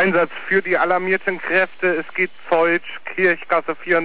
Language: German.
Einsatz für die alarmierten Kräfte. Es geht Zeutsch, Kirchgasse 34.